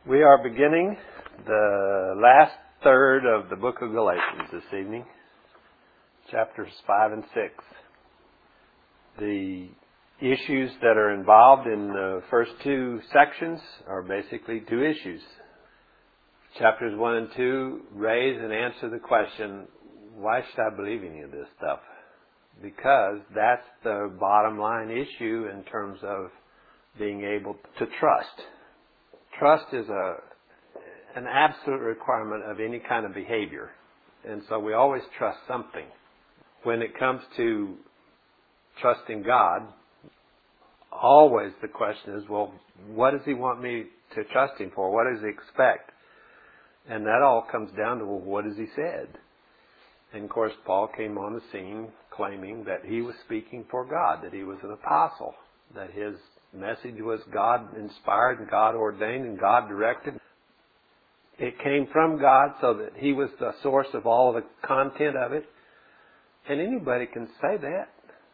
We are beginning the last third of the book of Galatians this evening, chapters 5 and 6. The issues that are involved in the first two sections are basically two issues. Chapters 1 and 2 raise and answer the question, why should I believe any of this stuff? Because that's the bottom line issue in terms of being able to trust. Trust is an absolute requirement of any kind of behavior. And so we always trust something. When it comes to trusting God, always the question is, well, what does He want me to trust Him for? What does He expect? And that all comes down to, well, what has He said? And of course, Paul came on the scene claiming that he was speaking for God, that he was an apostle, that his message was God-inspired and God-ordained and God-directed. It came from God so that He was the source of all the content of it. And anybody can say that.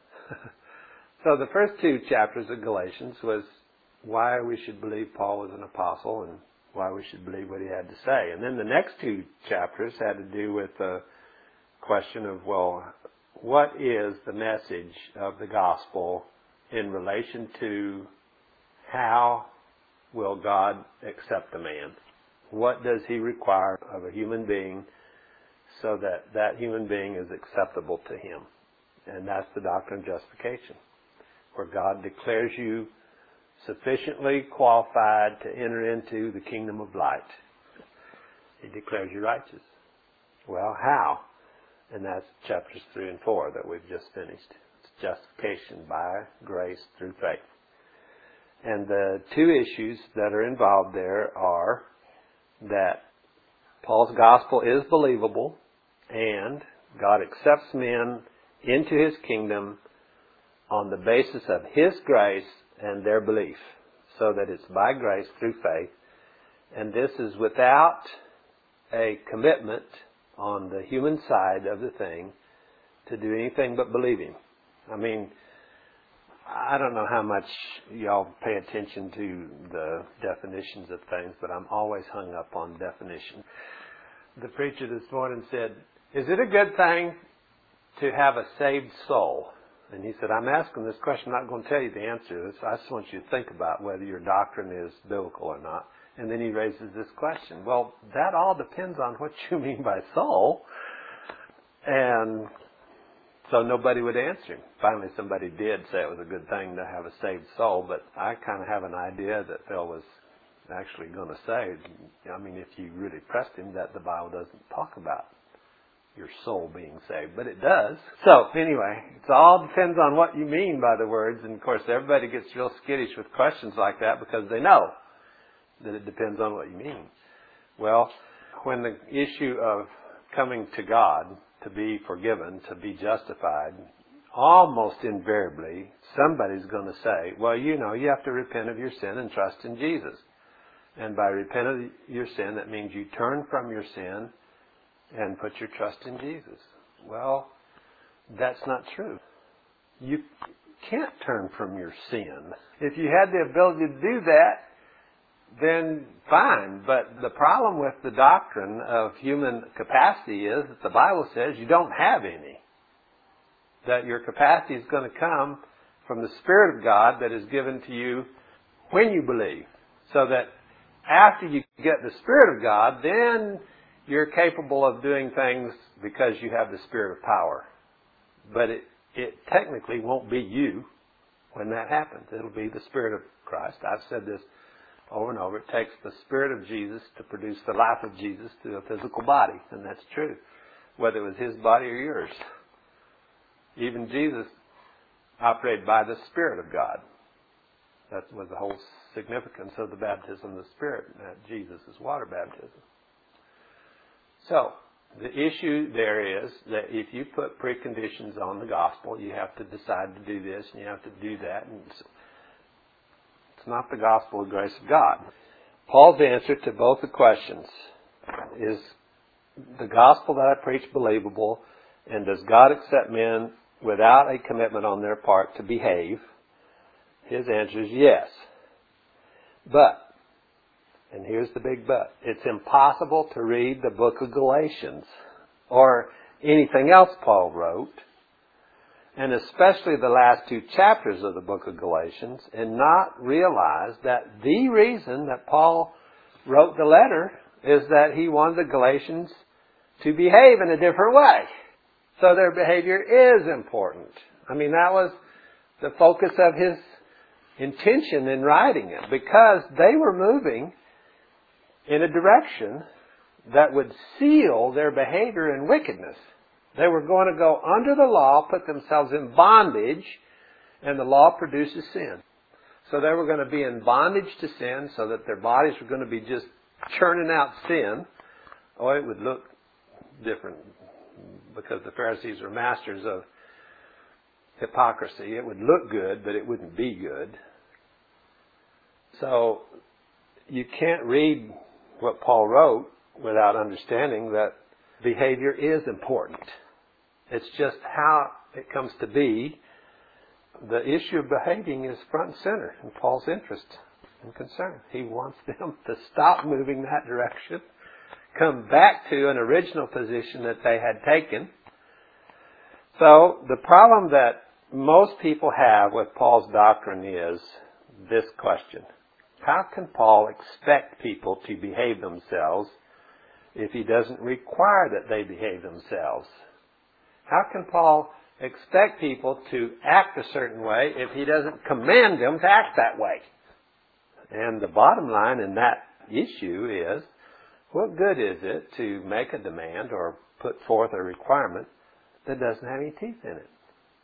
So the first two chapters of Galatians was why we should believe Paul was an apostle and why we should believe what he had to say. And then the next two chapters had to do with the question of, well, what is the message of the gospel in relation to how will God accept a man? What does He require of a human being so that that human being is acceptable to Him? And that's the doctrine of justification, where God declares you sufficiently qualified to enter into the kingdom of light. He declares you righteous. Well, how? And that's chapters 3 and 4 that we've just finished. It's justification by grace through faith. And the two issues that are involved there are that Paul's gospel is believable and God accepts men into His kingdom on the basis of His grace and their belief, so that it's by grace through faith. And this is without a commitment on the human side of the thing to do anything but believe Him. I mean, I don't know how much y'all pay attention to the definitions of things, but I'm always hung up on definition. The preacher this morning said, is it a good thing to have a saved soul? And he said, I'm asking this question, I'm not going to tell you the answer to this. I just want you to think about whether your doctrine is biblical or not. And then he raises this question. Well, that all depends on what you mean by soul. And so nobody would answer him. Finally, somebody did say it was a good thing to have a saved soul, but I kind of have an idea that Phil was actually going to say, I mean, if you really pressed him, that the Bible doesn't talk about your soul being saved, but it does. So anyway, it all depends on what you mean by the words. And of course, everybody gets real skittish with questions like that because they know that it depends on what you mean. Well, when the issue of coming to God, to be forgiven, to be justified, almost invariably, somebody's going to say, well, you know, you have to repent of your sin and trust in Jesus. And by repent of your sin, that means you turn from your sin and put your trust in Jesus. Well, that's not true. You can't turn from your sin. If you had the ability to do that, then fine. But the problem with the doctrine of human capacity is that the Bible says you don't have any. That your capacity is going to come from the Spirit of God that is given to you when you believe. So that after you get the Spirit of God, then you're capable of doing things because you have the Spirit of power. But it technically won't be you when that happens. It'll be the Spirit of Christ. I've said this over and over. It takes the Spirit of Jesus to produce the life of Jesus through a physical body. And that's true. Whether it was His body or yours. Even Jesus operated by the Spirit of God. That was the whole significance of the baptism of the Spirit. That Jesus is water baptism. So, the issue there is that if you put preconditions on the gospel, you have to decide to do this and you have to do that. And it's not the gospel of grace of God. Paul's answer to both the questions is the gospel that I preach believable, and does God accept men without a commitment on their part to behave? His answer is yes. But And here's the big but. It's impossible to read the book of Galatians or anything else Paul wrote, and especially the last 2 chapters of the book of Galatians, and not realize that the reason that Paul wrote the letter is that he wanted the Galatians to behave in a different way. So their behavior is important. I mean, that was the focus of his intention in writing it, because they were moving in a direction that would seal their behavior in wickedness. They were going to go under the law, put themselves in bondage, and the law produces sin. So they were going to be in bondage to sin, so that their bodies were going to be just churning out sin. Oh, it would look different, because the Pharisees were masters of hypocrisy. It would look good, but it wouldn't be good. So you can't read what Paul wrote without understanding that behavior is important. It's just how it comes to be. The issue of behaving is front and center in Paul's interest and concern. He wants them to stop moving that direction, come back to an original position that they had taken. So the problem that most people have with Paul's doctrine is this question: how can Paul expect people to behave themselves if he doesn't require that they behave themselves? How can Paul expect people to act a certain way if he doesn't command them to act that way? And the bottom line in that issue is, what good is it to make a demand or put forth a requirement that doesn't have any teeth in it?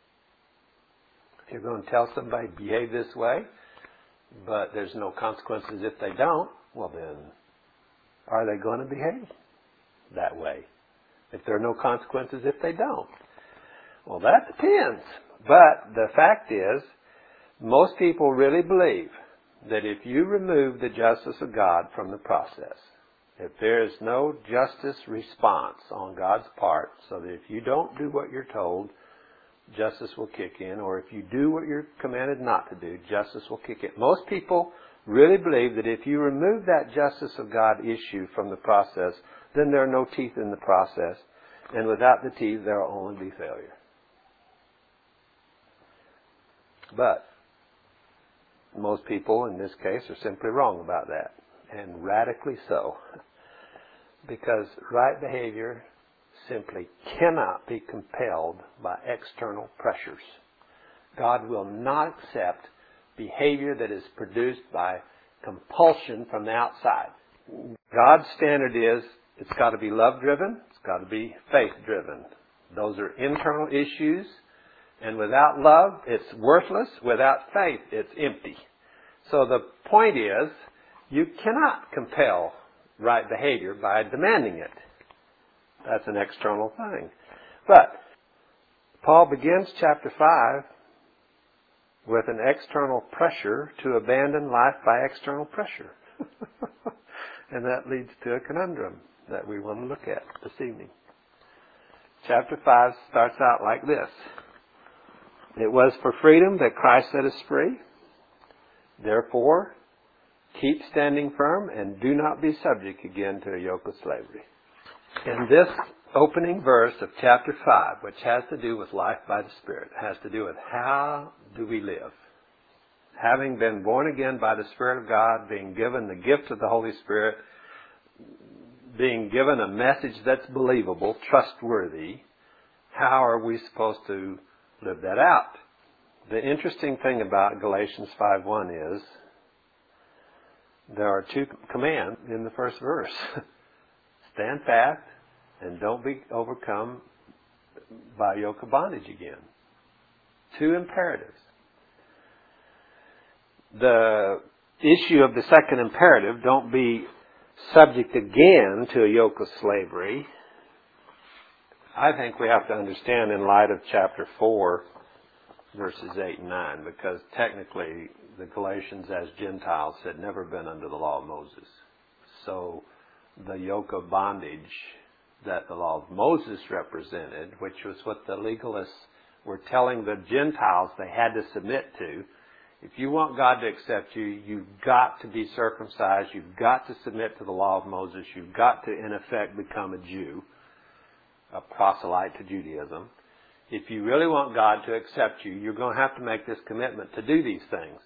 If you're going to tell somebody, behave this way, but there's no consequences if they don't, well then, are they going to behave that way? If there are no consequences if they don't? Well, that depends. But the fact is, most people really believe that if you remove the justice of God from the process, if there is no justice response on God's part, so that if you don't do what you're told, justice will kick in, or if you do what you're commanded not to do, justice will kick in. Most people really believe that if you remove that justice of God issue from the process, then there are no teeth in the process, and without the teeth there will only be failure. But most people in this case are simply wrong about that, and radically so, because right behavior simply cannot be compelled by external pressures. God will not accept behavior that is produced by compulsion from the outside. God's standard is, it's got to be love-driven, it's got to be faith-driven. Those are internal issues, and without love, it's worthless. Without faith, it's empty. So the point is, you cannot compel right behavior by demanding it. That's an external thing. But Paul begins chapter 5 with an external pressure to abandon life by external pressure. And that leads to a conundrum that we want to look at this evening. Chapter 5 starts out like this. It was for freedom that Christ set us free. Therefore, keep standing firm and do not be subject again to a yoke of slavery. In this opening verse of chapter 5, which has to do with life by the Spirit, has to do with how do we live. Having been born again by the Spirit of God, being given the gift of the Holy Spirit, being given a message that's believable, trustworthy, how are we supposed to live that out? The interesting thing about Galatians 5:1 is there are 2 commands in the first verse. Stand fast and don't be overcome by a yoke of bondage again. 2 imperatives. The issue of the second imperative, don't be subject again to a yoke of slavery, I think we have to understand in light of chapter 4, verses 8 and 9, because technically the Galatians as Gentiles had never been under the law of Moses. So the yoke of bondage that the law of Moses represented, which was what the legalists were telling the Gentiles they had to submit to, If you want God to accept you, you've got to be circumcised. You've got to submit to the law of Moses. You've got to, in effect, become a Jew, a proselyte to Judaism. If you really want God to accept you, you're going to have to make this commitment to do these things.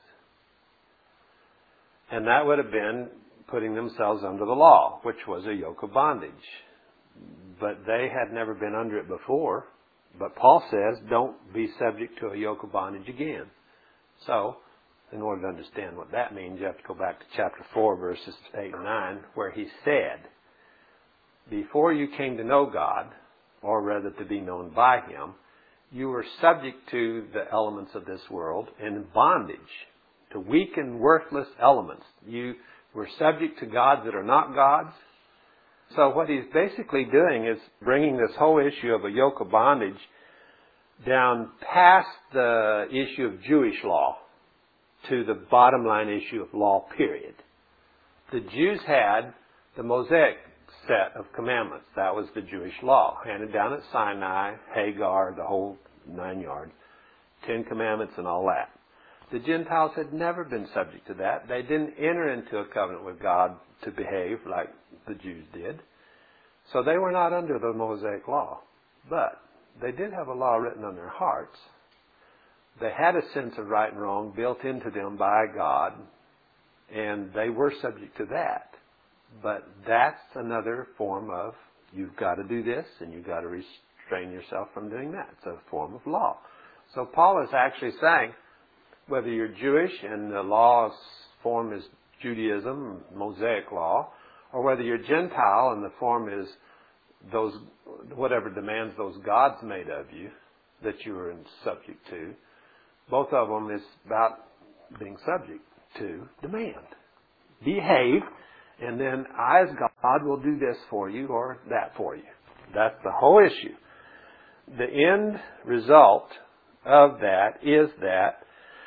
And that would have been putting themselves under the law, which was a yoke of bondage. But they had never been under it before. But Paul says, don't be subject to a yoke of bondage again. So, in order to understand what that means, you have to go back to chapter 4, verses 8 and 9, where he said, before you came to know God, or rather to be known by Him, you were subject to the elements of this world in bondage, to weak and worthless elements. You were subject to gods that are not gods. So what he's basically doing is bringing this whole issue of a yoke of bondage down past the issue of Jewish law to the bottom line issue of law, period. The Jews had the Mosaic set of commandments. That was the Jewish law, handed down at Sinai, Hagar, the whole 9 yards, 10 Commandments and all that. The Gentiles had never been subject to that. They didn't enter into a covenant with God to behave like the Jews did. So they were not under the Mosaic law. But they did have a law written on their hearts. They had a sense of right and wrong built into them by God, and they were subject to that. But that's another form of, you've got to do this, and you've got to restrain yourself from doing that. It's a form of law. So Paul is actually saying, whether you're Jewish and the law's form is Judaism, Mosaic law, or whether you're Gentile and the form is those, whatever demands those gods made of you that you are subject to, both of them is about being subject to demand. Behave, and then I as God will do this for you or that for you. That's the whole issue. The end result of that is that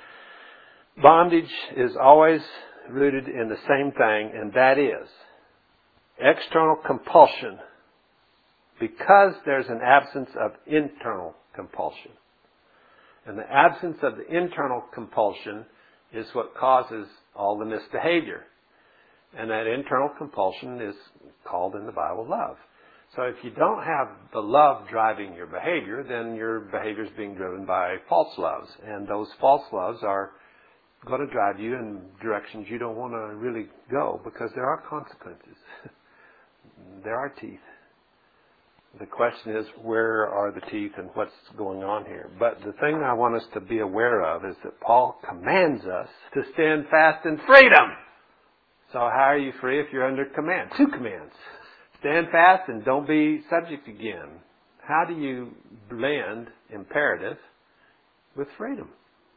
bondage is always rooted in the same thing, and that is external compulsion, because there's an absence of internal compulsion. And the absence of the internal compulsion is what causes all the misbehavior. And that internal compulsion is called in the Bible love. So if you don't have the love driving your behavior, then your behavior is being driven by false loves. And those false loves are going to drive you in directions you don't want to really go, because there are consequences. There are teeth. The question is, where are the teeth and what's going on here? But the thing I want us to be aware of is that Paul commands us to stand fast in freedom. So how are you free if you're under command? 2 commands. Stand fast and don't be subject again. How do you blend imperative with freedom?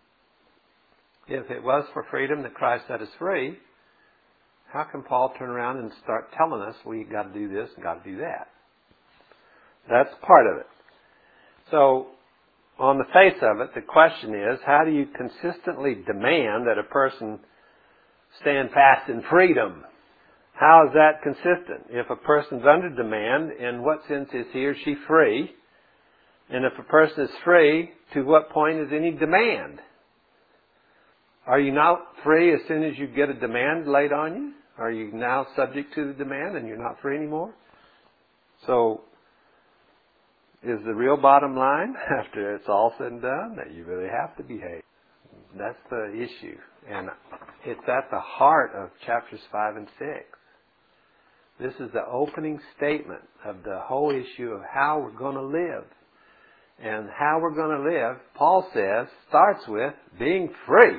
If it was for freedom that Christ set us free, how can Paul turn around and start telling us we got to do this and got to do that? That's part of it. So, on the face of it, the question is, how do you consistently demand that a person stand fast in freedom? How is that consistent? If a person's under demand, in what sense is he or she free? And if a person is free, to what point is any demand? Are you not free as soon as you get a demand laid on you? Are you now subject to the demand and you're not free anymore? So, is the real bottom line, after it's all said and done, that you really have to behave? That's the issue. And it's at the heart of chapters 5 and 6. This is the opening statement of the whole issue of how we're going to live. And how we're going to live, Paul says, starts with being free.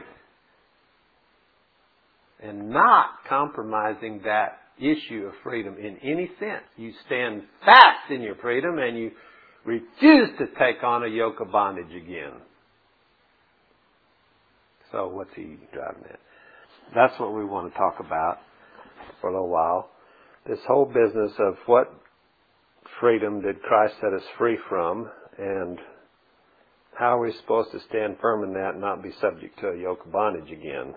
And not compromising that issue of freedom in any sense. You stand fast in your freedom and you refuse to take on a yoke of bondage again. So what's he driving at? That's what we want to talk about for a little while. This whole business of what freedom did Christ set us free from, and how are we supposed to stand firm in that and not be subject to a yoke of bondage again.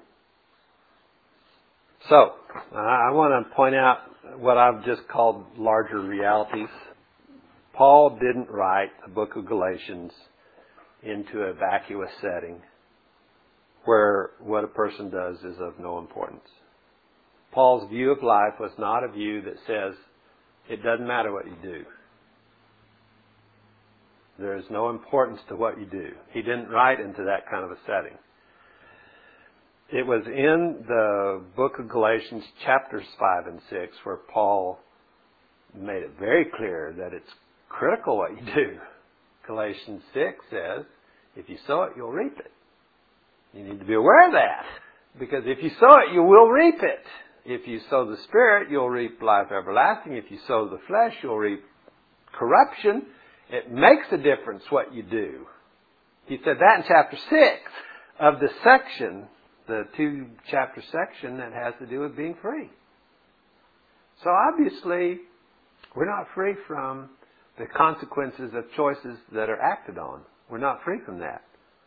So, I want to point out what I've just called larger realities. Paul didn't write the book of Galatians into a vacuous setting where what a person does is of no importance. Paul's view of life was not a view that says it doesn't matter what you do. There is no importance to what you do. He didn't write into that kind of a setting. It was in the book of Galatians, chapters 5 and 6, where Paul made it very clear that it's critical what you do. Galatians 6 says, if you sow it, you'll reap it. You need to be aware of that. Because if you sow it, you will reap it. If you sow the Spirit, you'll reap life everlasting. If you sow the flesh, you'll reap corruption. It makes a difference what you do. He said that in chapter 6 of the section, the 2-chapter section that has to do with being free. So obviously, we're not free from the consequences of choices that are acted on. We're not free from that.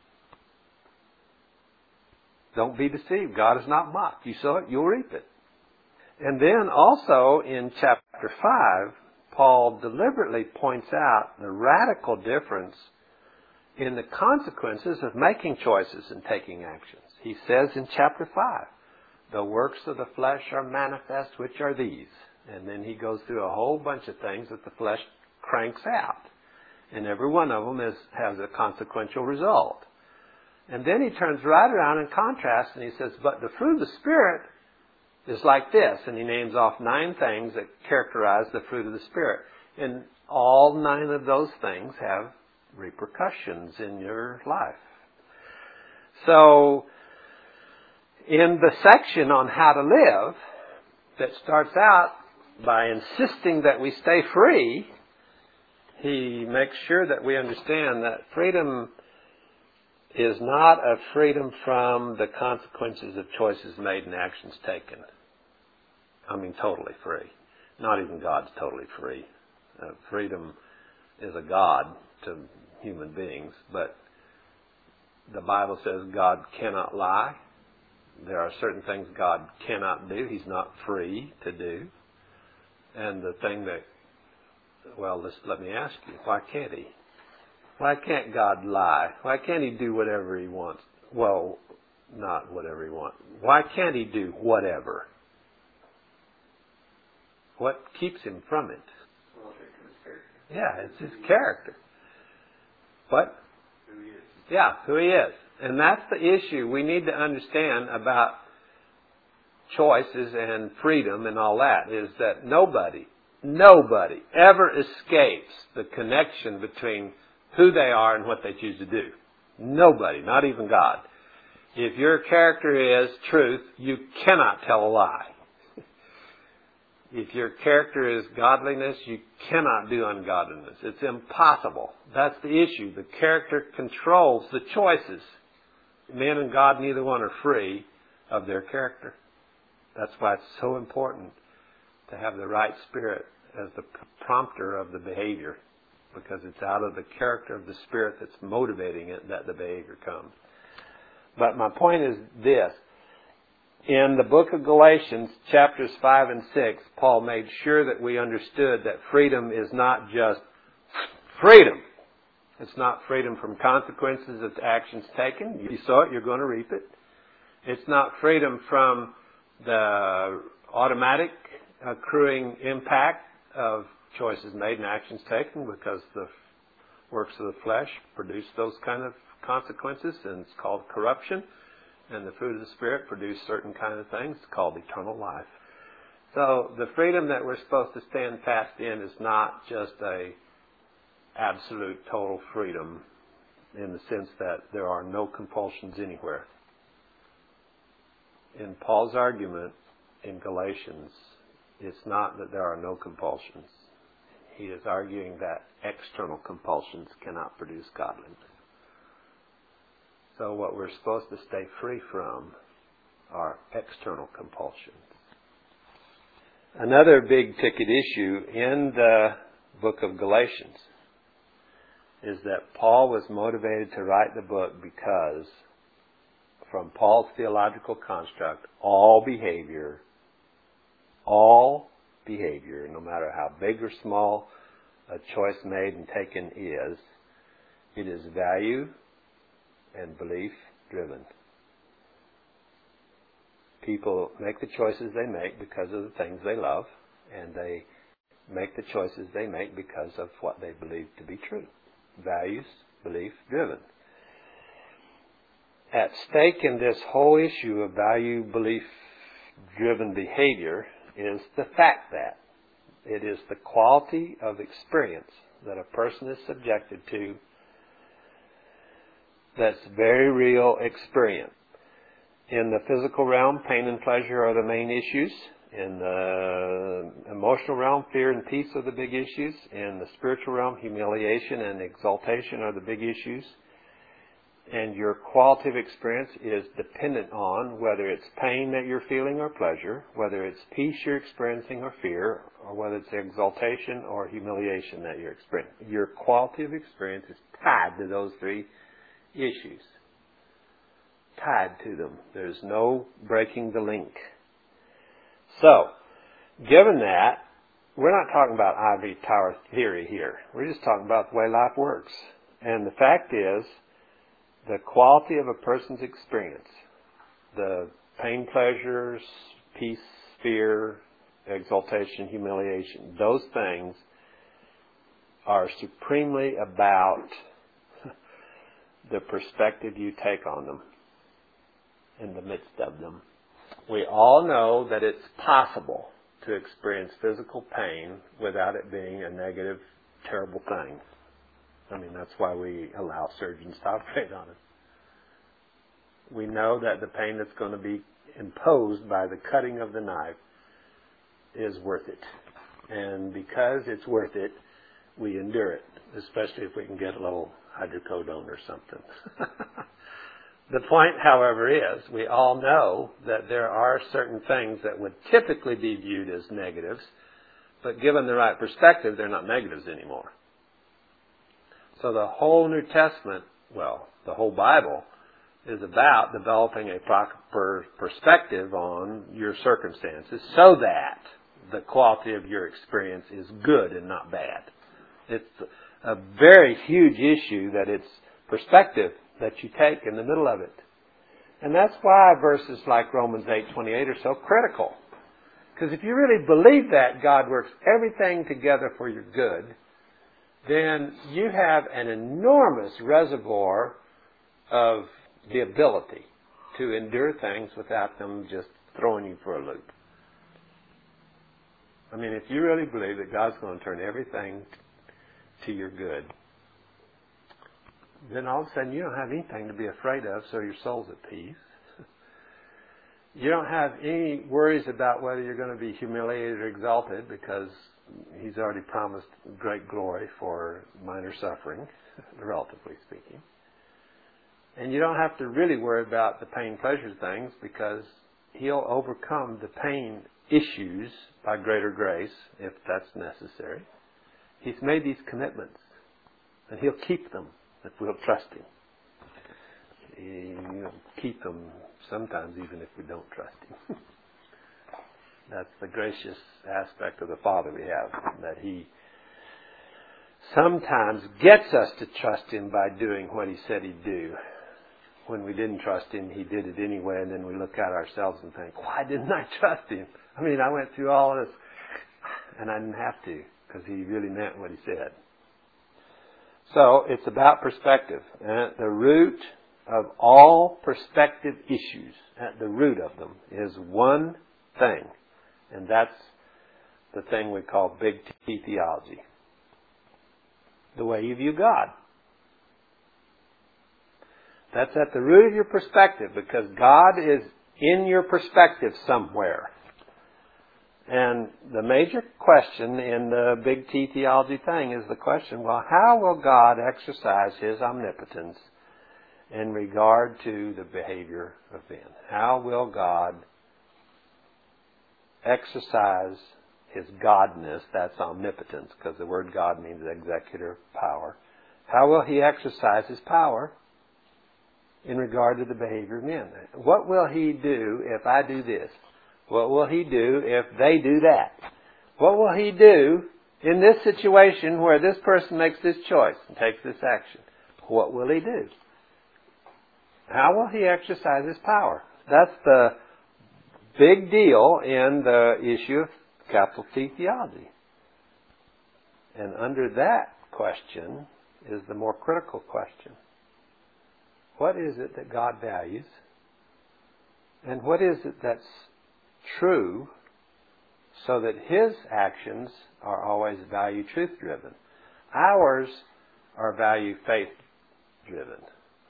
Don't be deceived. God is not mocked. You sow it, you'll reap it. And then also in chapter 5, Paul deliberately points out the radical difference in the consequences of making choices and taking actions. He says in chapter 5, the works of the flesh are manifest, which are these. And then he goes through a whole bunch of things that the flesh cranks out. And every one of them has a consequential result. And then he turns right around and contrasts and he says, but the fruit of the Spirit is like this. And he names off 9 things that characterize the fruit of the Spirit. And all 9 of those things have repercussions in your life. So, in the section on how to live, that starts out by insisting that we stay free, he makes sure that we understand that freedom is not a freedom from the consequences of choices made and actions taken. I mean, totally free. Not even God's totally free. Freedom is a God to human beings, but the Bible says God cannot lie. There are certain things God cannot do. He's not free to do. And the thing that, well, let me ask you, why can't He? Why can't God lie? Why can't He do whatever He wants? Well, not whatever He wants. Why can't He do whatever? What keeps Him from it? Yeah, it's His character. What? Who He is. Yeah, who He is. And that's the issue we need to understand about choices and freedom and all that, is that nobody ever escapes the connection between who they are and what they choose to do. Nobody, not even God. If your character is truth, you cannot tell a lie. If your character is godliness, you cannot do ungodliness. It's impossible. That's the issue. The character controls the choices. Man and God, neither one are free of their character. That's why it's so important to have the right spirit as the prompter of the behavior, because it's out of the character of the Spirit that's motivating it that the behavior comes. But my point is this. In the book of Galatians, chapters 5 and 6, Paul made sure that we understood that freedom is not just freedom. It's not freedom from consequences of actions taken. You sow it, you're going to reap it. It's not freedom from the automatic accruing impact of choices made and actions taken, because the works of the flesh produce those kind of consequences, and it's called corruption. And the fruit of the Spirit produce certain kind of things. It's called eternal life. So the freedom that we're supposed to stand fast in is not just a absolute total freedom in the sense that there are no compulsions anywhere. In Paul's argument in Galatians, it's not that there are no compulsions. He is arguing that external compulsions cannot produce godliness. So what we're supposed to stay free from are external compulsions. Another big ticket issue in the book of Galatians is that Paul was motivated to write the book because, from Paul's theological construct, all behavior, no matter how big or small a choice made and taken is, it is value and belief driven. People make the choices they make because of the things they love, and they make the choices they make because of what they believe to be true. Values, belief driven. At stake in this whole issue of value, belief driven behavior is the fact that it is the quality of experience that a person is subjected to that's very real experience. In the physical realm, pain and pleasure are the main issues. In the emotional realm, fear and peace are the big issues. In the spiritual realm, humiliation and exaltation are the big issues. And your quality of experience is dependent on whether it's pain that you're feeling or pleasure, whether it's peace you're experiencing or fear, or whether it's exaltation or humiliation that you're experiencing. Your quality of experience is tied to those three issues. Tied to them. There's no breaking the link. So, given that, we're not talking about ivory tower theory here. We're just talking about the way life works. And the fact is, the quality of a person's experience, the pain, pleasures, peace, fear, exaltation, humiliation, those things are supremely about the perspective you take on them in the midst of them. We all know that it's possible to experience physical pain without it being a negative, terrible thing. I mean, that's why we allow surgeons to operate on it. We know that the pain that's going to be imposed by the cutting of the knife is worth it. And because it's worth it, we endure it, especially if we can get a little hydrocodone or something. The point, however, is we all know that there are certain things that would typically be viewed as negatives, but given the right perspective, they're not negatives anymore. So the whole New Testament, well, the whole Bible, is about developing a proper perspective on your circumstances so that the quality of your experience is good and not bad. It's a very huge issue that it's perspective that you take in the middle of it. And that's why verses like Romans 8:28 are so critical. Because if you really believe that God works everything together for your good, then you have an enormous reservoir of the ability to endure things without them just throwing you for a loop. I mean, if you really believe that God's going to turn everything to your good, then all of a sudden you don't have anything to be afraid of, so your soul's at peace. You don't have any worries about whether you're going to be humiliated or exalted, because He's already promised great glory for minor suffering, relatively speaking. And you don't have to really worry about the pain-pleasure things, because He'll overcome the pain issues by greater grace, if that's necessary. He's made these commitments, and He'll keep them if we'll trust Him. He'll keep them sometimes even if we don't trust Him. That's the gracious aspect of the Father we have, that He sometimes gets us to trust Him by doing what He said He'd do. When we didn't trust Him, He did it anyway, and then we look at ourselves and think, why didn't I trust Him? I mean, I went through all of this, and I didn't have to, because He really meant what He said. So, it's about perspective. And at the root of all perspective issues, at the root of them, is one thing. And that's the thing we call big T theology. The way you view God. That's at the root of your perspective, because God is in your perspective somewhere. And the major question in the big T theology thing is the question, well, how will God exercise His omnipotence in regard to the behavior of men? How will God exercise His godness? That's omnipotence, because the word God means executor power. How will He exercise His power in regard to the behavior of men? What will He do if I do this? What will He do if they do that? What will He do in this situation where this person makes this choice and takes this action? What will He do? How will He exercise His power? That's the big deal in the issue of capital T theology. And under that question is the more critical question. What is it that God values? And what is it that's true so that His actions are always value truth driven? Ours are value faith driven.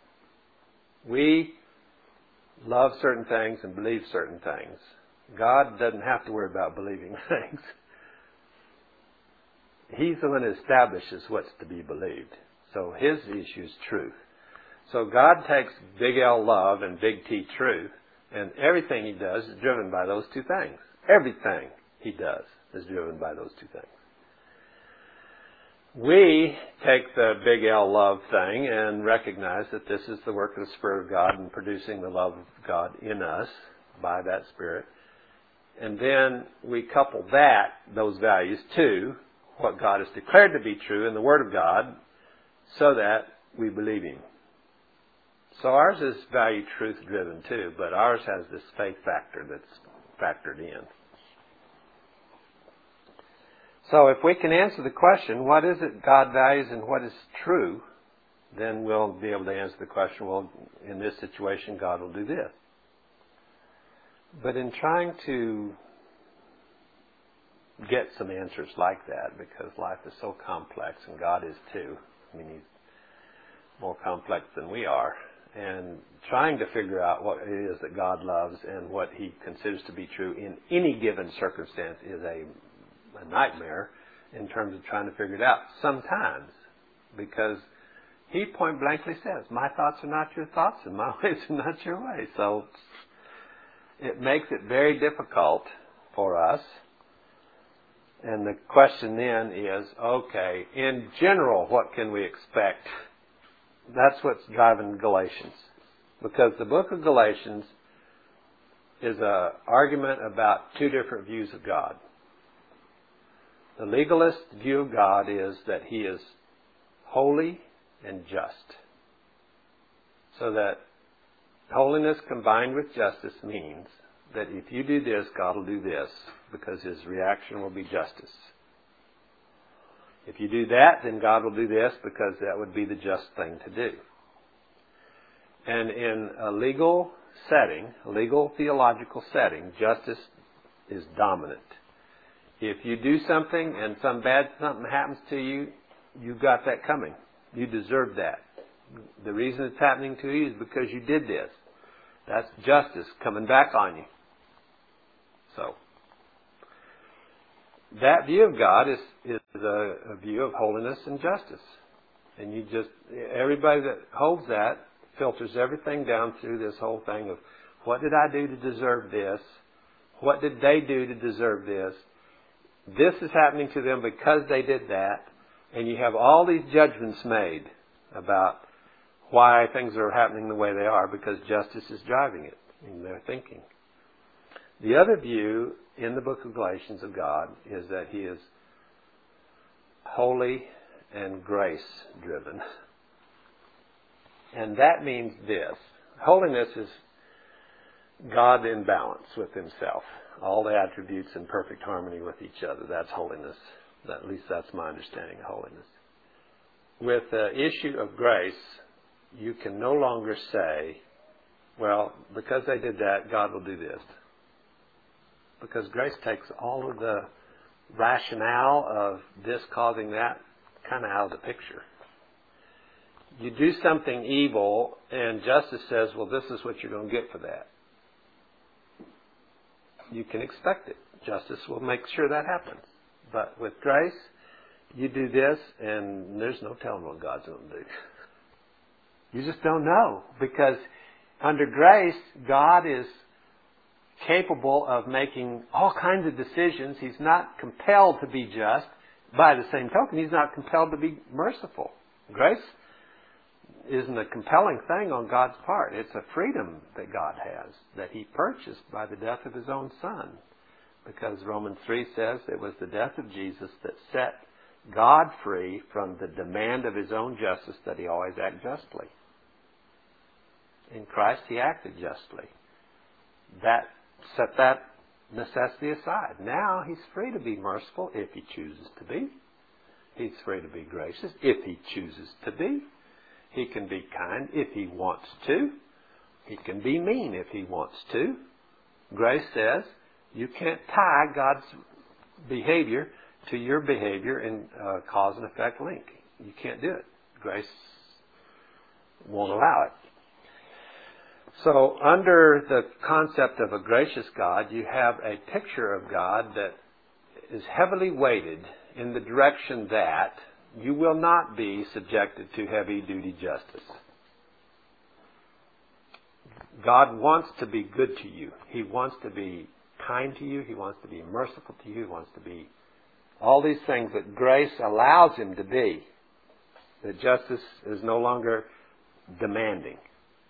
We love certain things and believe certain things. God doesn't have to worry about believing things. He's the one who establishes what's to be believed. So His issue is truth. So God takes big L love and big T truth, and everything He does is driven by those two things. Everything He does is driven by those two things. We take the big L love thing and recognize that this is the work of the Spirit of God in producing the love of God in us by that Spirit. And then we couple those values to what God has declared to be true in the Word of God so that we believe Him. So ours is value truth driven too, but ours has this faith factor that's factored in. So if we can answer the question, what is it God values and what is true, then we'll be able to answer the question, well, in this situation, God will do this. But in trying to get some answers like that, because life is so complex, and God is too. I mean, He's more complex than we are. And trying to figure out what it is that God loves and what He considers to be true in any given circumstance is a nightmare in terms of trying to figure it out sometimes, because He point blankly says, my thoughts are not your thoughts and my ways are not your ways. So it makes it very difficult for us. And the question then is, okay, in general, what can we expect? That's what's driving Galatians. Because the book of Galatians is an argument about two different views of God. The legalist view of God is that He is holy and just. So that holiness combined with justice means that if you do this, God will do this, because His reaction will be justice. If you do that, then God will do this, because that would be the just thing to do. And in a legal setting, a legal theological setting, justice is dominant. If you do something and something happens to you, you've got that coming. You deserve that. The reason it's happening to you is because you did this. That's justice coming back on you. So, that view of God is a view of holiness and justice. And everybody that holds that filters everything down through this whole thing of, what did I do to deserve this? What did they do to deserve this? This is happening to them because they did that. And you have all these judgments made about why things are happening the way they are, because justice is driving it in their thinking. The other view in the book of Galatians of God is that He is holy and grace driven. And that means this. Holiness is God in balance with Himself. All the attributes in perfect harmony with each other. That's holiness. At least that's my understanding of holiness. With the issue of grace, you can no longer say, well, because they did that, God will do this. Because grace takes all of the rationale of this causing that kind of out of the picture. You do something evil, and justice says, well, this is what you're going to get for that. You can expect it. Justice will make sure that happens. But with grace, you do this, and there's no telling what God's going to do. You just don't know. Because under grace, God is capable of making all kinds of decisions. He's not compelled to be just. By the same token, He's not compelled to be merciful. Grace isn't a compelling thing on God's part. It's a freedom that God has, that He purchased by the death of His own Son. Because Romans 3 says it was the death of Jesus that set God free from the demand of His own justice, that He always act justly. In Christ He acted justly. That set that necessity aside. Now he's free to be merciful if he chooses to be. He's free to be gracious if he chooses to be. He can be kind if he wants to. He can be mean if he wants to. Grace says you can't tie God's behavior to your behavior in cause and effect link. You can't do it. Grace won't allow it. So under the concept of a gracious God, you have a picture of God that is heavily weighted in the direction that you will not be subjected to heavy-duty justice. God wants to be good to you. He wants to be kind to you. He wants to be merciful to you. He wants to be all these things that grace allows him to be. That justice is no longer demanding.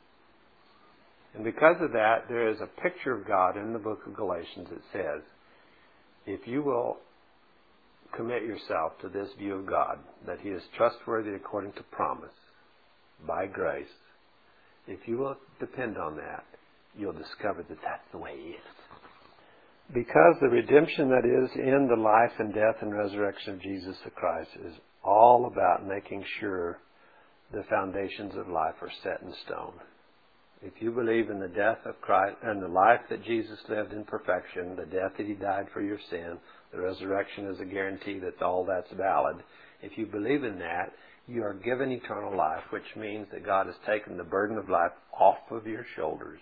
And because of that, there is a picture of God in the book of Galatians that says, if you will commit yourself to this view of God, that he is trustworthy according to promise, by grace, if you will depend on that, you'll discover that that's the way he is. Because the redemption that is in the life and death and resurrection of Jesus the Christ is all about making sure the foundations of life are set in stone. If you believe in the death of Christ and the life that Jesus lived in perfection, the death that he died for your sin, the resurrection is a guarantee that all that's valid. If you believe in that, you are given eternal life, which means that God has taken the burden of life off of your shoulders.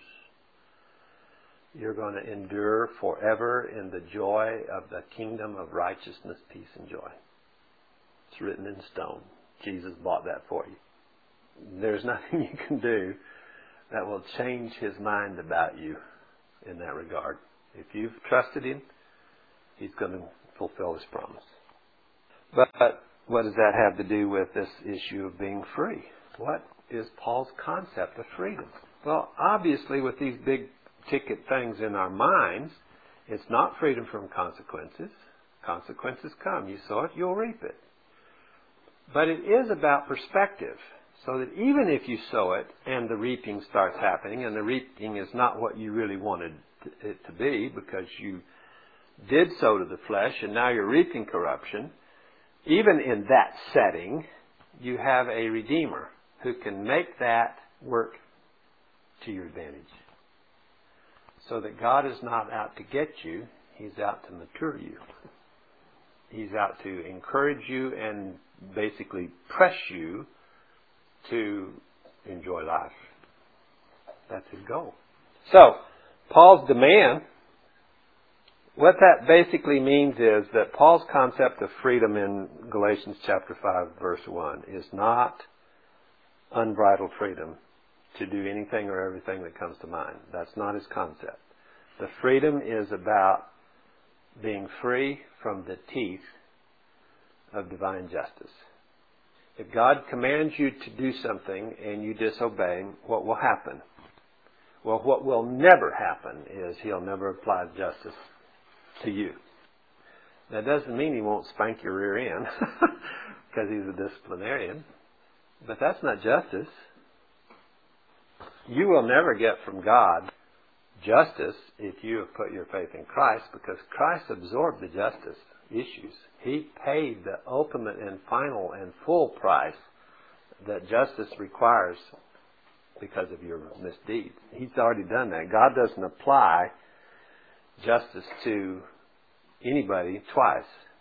You're going to endure forever in the joy of the kingdom of righteousness, peace, and joy. It's written in stone. Jesus bought that for you. There's nothing you can do that will change his mind about you in that regard. If you've trusted him, he's going to fulfill his promise. But what does that have to do with this issue of being free? What is Paul's concept of freedom? Well, obviously with these big ticket things in our minds, it's not freedom from consequences. Consequences come. You sow it, you'll reap it. But it is about perspective. So that even if you sow it and the reaping starts happening, and the reaping is not what you really wanted it to be because you did sow to the flesh and now you're reaping corruption, even in that setting, you have a Redeemer who can make that work to your advantage. So that God is not out to get you, he's out to mature you. He's out to encourage you and basically press you to enjoy life. That's his goal. So, Paul's demand, what that basically means is that Paul's concept of freedom in Galatians chapter 5 verse 1 is not unbridled freedom to do anything or everything that comes to mind. That's not his concept. The freedom is about being free from the teeth of divine justice. If God commands you to do something and you disobey him, what will happen? Well, what will never happen is he'll never apply justice to you. That doesn't mean he won't spank your rear end because he's a disciplinarian. But that's not justice. You will never get from God justice if you have put your faith in Christ, because Christ absorbed the justice issues. He paid the ultimate and final and full price that justice requires because of your misdeeds. He's already done that. God doesn't apply justice to anybody twice.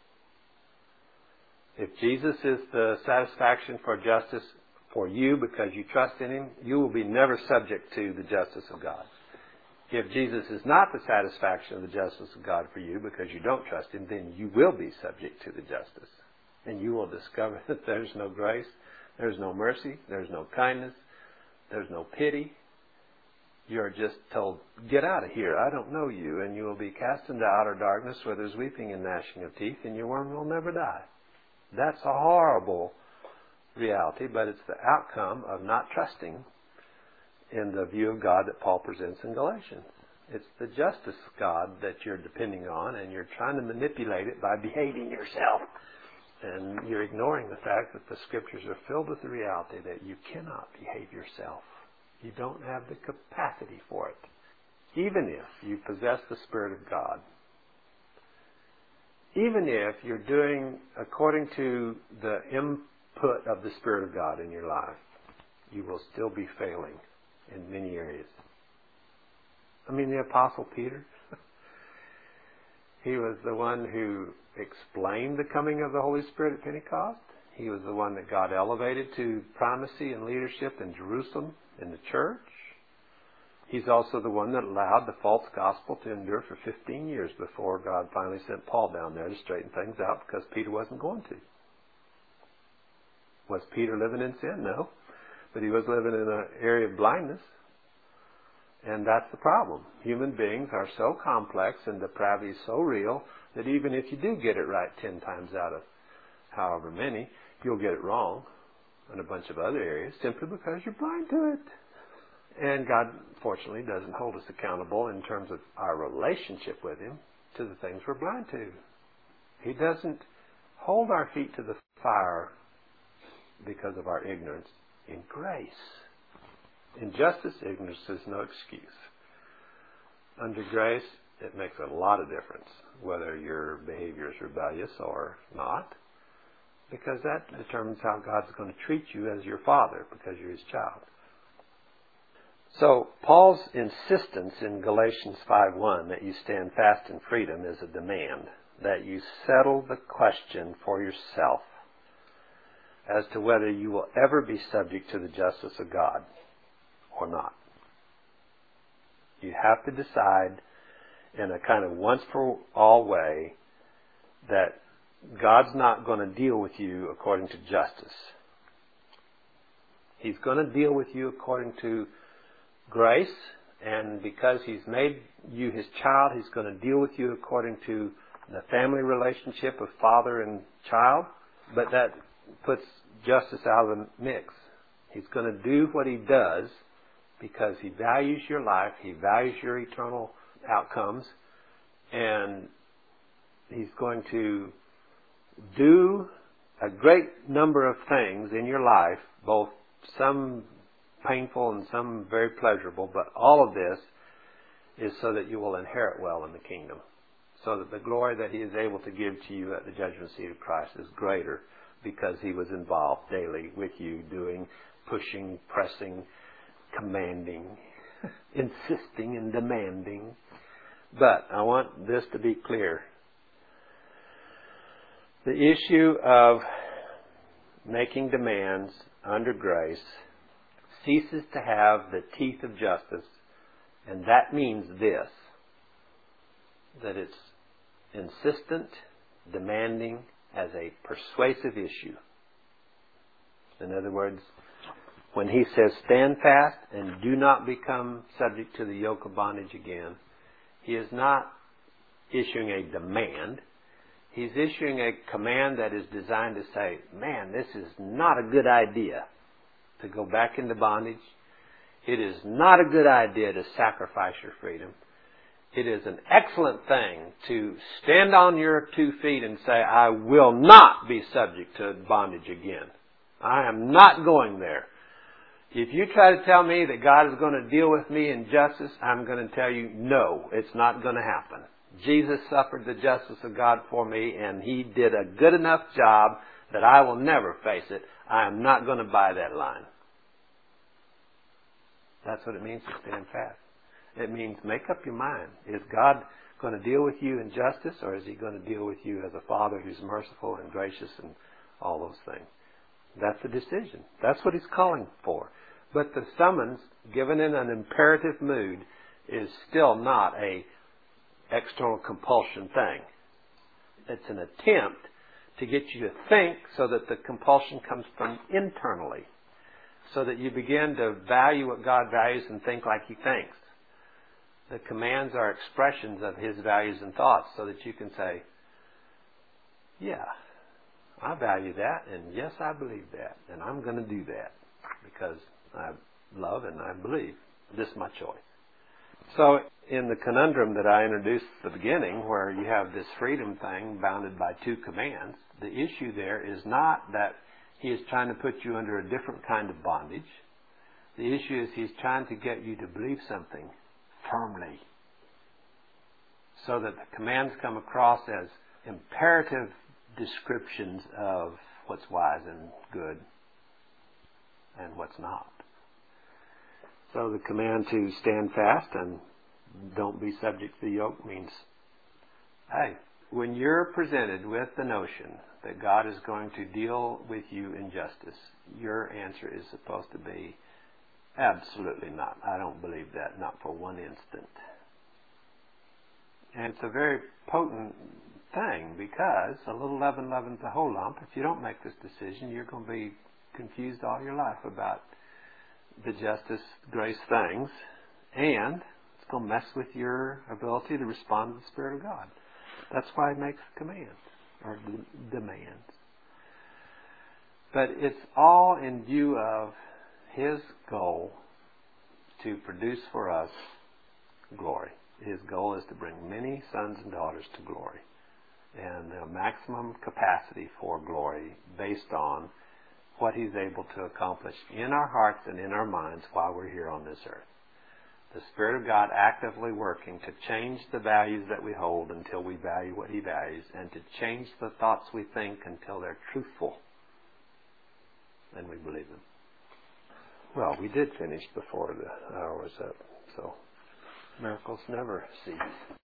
If Jesus is the satisfaction for justice for you because you trust in him, you will be never subject to the justice of God. If Jesus is not the satisfaction of the justice of God for you because you don't trust him, then you will be subject to the justice. And you will discover that there's no grace, there's no mercy, there's no kindness, there's no pity. You're just told, get out of here, I don't know you. And you will be cast into outer darkness where there's weeping and gnashing of teeth, and your worm will never die. That's a horrible reality, but it's the outcome of not trusting in the view of God that Paul presents in Galatians. It's the justice God that you're depending on, and you're trying to manipulate it by behaving yourself. And you're ignoring the fact that the Scriptures are filled with the reality that you cannot behave yourself. You don't have the capacity for it. even if you possess the Spirit of God, even if you're doing according to the input of the Spirit of God in your life, you will still be failing in many areas. I mean, the Apostle Peter, he was the one who explained the coming of the Holy Spirit at Pentecost. He was the one that God elevated to primacy and leadership in Jerusalem in the church. He's also the one that allowed the false gospel to endure for 15 years before God finally sent Paul down there to straighten things out because Peter wasn't going to. Was Peter living in sin? No. But he was living in an area of blindness. And that's the problem. Human beings are so complex and depravity is so real that even if you do get it right 10 times out of however many, you'll get it wrong in a bunch of other areas simply because you're blind to it. And God, fortunately, doesn't hold us accountable in terms of our relationship with Him to the things we're blind to. He doesn't hold our feet to the fire because of our ignorance in grace. In justice, ignorance is no excuse. Under grace, it makes a lot of difference whether your behavior is rebellious or not, because that determines how God's going to treat you as your Father, because you're His child. So, Paul's insistence in Galatians 5:1 that you stand fast in freedom is a demand, that you settle the question for yourself as to whether you will ever be subject to the justice of God or not. You have to decide in a kind of once-for-all way that God's not going to deal with you according to justice. He's going to deal with you according to grace, and because He's made you His child, He's going to deal with you according to the family relationship of father and child, but that puts justice out of the mix. He's going to do what He does because He values your life, He values your eternal outcomes, and He's going to do a great number of things in your life, both some painful and some very pleasurable, but all of this is so that you will inherit well in the kingdom, so that the glory that He is able to give to you at the judgment seat of Christ is greater because He was involved daily with you, doing, pushing, pressing, commanding, insisting and demanding. But I want this to be clear. The issue of making demands under grace ceases to have the teeth of justice, and that means this, that it's insistent, demanding as a persuasive issue. In other words, when He says stand fast and do not become subject to the yoke of bondage again, He is not issuing a demand. He's issuing a command that is designed to say, man, this is not a good idea to go back into bondage. It is not a good idea to sacrifice your freedom. It is an excellent thing to stand on your 2 feet and say, I will not be subject to bondage again. I am not going there. If you try to tell me that God is going to deal with me in justice, I'm going to tell you, no, it's not going to happen. Jesus suffered the justice of God for me, and He did a good enough job that I will never face it. I am not going to buy that line. That's what it means to stand fast. It means make up your mind. Is God going to deal with you in justice, or is He going to deal with you as a Father who's merciful and gracious and all those things? That's a decision. That's what He's calling for. But the summons, given in an imperative mood, is still not a external compulsion thing. It's an attempt to get you to think so that the compulsion comes from internally, so that you begin to value what God values and think like He thinks. The commands are expressions of His values and thoughts, so that you can say, yeah, I value that, and yes, I believe that, and I'm going to do that because I love and I believe. This is my choice. So in the conundrum that I introduced at the beginning, where you have this freedom thing bounded by 2 commands, the issue there is not that He is trying to put you under a different kind of bondage. The issue is He's trying to get you to believe something firmly, so that the commands come across as imperative descriptions of what's wise and good and what's not. So the command to stand fast and don't be subject to the yoke means, hey, when you're presented with the notion that God is going to deal with you in justice, your answer is supposed to be, absolutely not. I don't believe that, not for one instant. And it's a very potent thing, because a little leaven leavens the whole lump. If you don't make this decision, you're going to be confused all your life about the justice, grace things, and it's going to mess with your ability to respond to the Spirit of God. That's why He makes commands, or demands. But it's all in view of His goal to produce for us glory. His goal is to bring many sons and daughters to glory, and the maximum capacity for glory based on what He's able to accomplish in our hearts and in our minds while we're here on this earth. The Spirit of God actively working to change the values that we hold until we value what He values, and to change the thoughts we think until they're truthful and we believe them. Well, we did finish before the hour was up, so miracles never cease.